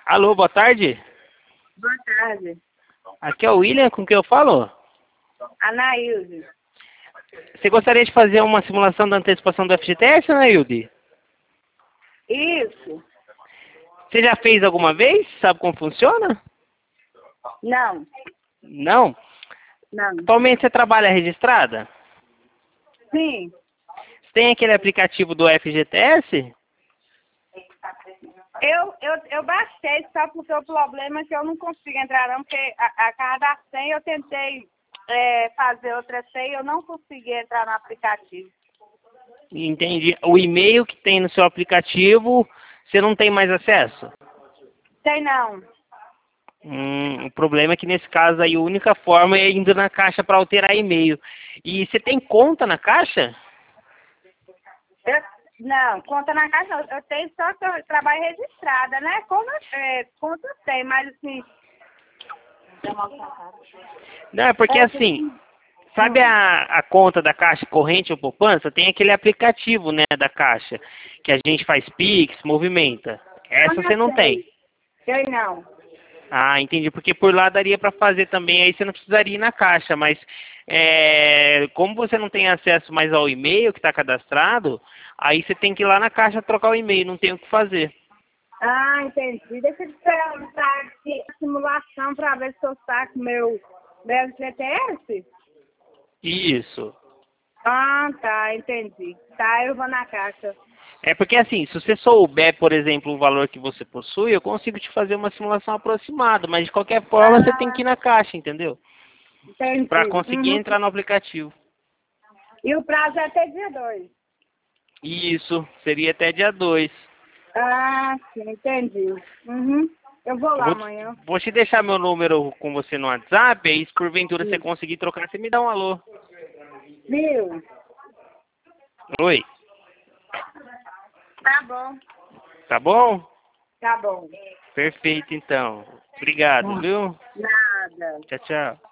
Alô, boa tarde. Boa tarde. Aqui é o William, com quem eu falo? Anaílde. Você gostaria de fazer uma simulação da antecipação do FGTS, Anaílde? Isso. Você já fez alguma vez? Sabe como funciona? Não. Não? Não. Atualmente você trabalha registrada? Sim. Você tem aquele aplicativo do FGTS? Eu baixei, só porque o problema é que eu não consigo entrar não, porque a cada senha eu tentei fazer outra senha e eu não consegui entrar no aplicativo. Entendi. O e-mail que tem no seu aplicativo, você não tem mais acesso? Tem não. O problema é que nesse caso aí a única forma é indo na caixa para alterar e-mail. E você tem conta na caixa? Não, conta na caixa não. Eu tenho só que eu trabalho registrada, né? Conta eu tenho, mas assim... Não, é porque assim, sabe a conta da Caixa Corrente ou Poupança? Tem aquele aplicativo, né, da Caixa, que a gente faz Pix, movimenta. Essa você não tem. Tem não. Ah, entendi, porque por lá daria para fazer também, aí você não precisaria ir na Caixa, mas como você não tem acesso mais ao e-mail que está cadastrado, aí você tem que ir lá na Caixa trocar o e-mail, não tem o que fazer. Ah, entendi. Deixa eu te perguntar aqui a simulação para ver se eu saco meu FGTS. Isso. Ah, tá, entendi. Tá, eu vou na caixa. É porque assim, se você souber, por exemplo, o valor que você possui, eu consigo te fazer uma simulação aproximada, mas de qualquer forma você tem que ir na caixa, entendeu? Para Entendi. conseguir entrar no aplicativo. E o prazo é até dia 2. Isso, seria até dia 2. Ah, sim, entendi. Eu vou lá amanhã. Vou te deixar meu número com você no WhatsApp, aí se porventura você Sim. conseguir trocar, você me dá um alô. Viu? Oi, Tá bom. tá bom? Tá bom. Perfeito então. Obrigado, viu? Nada. Tchau, tchau.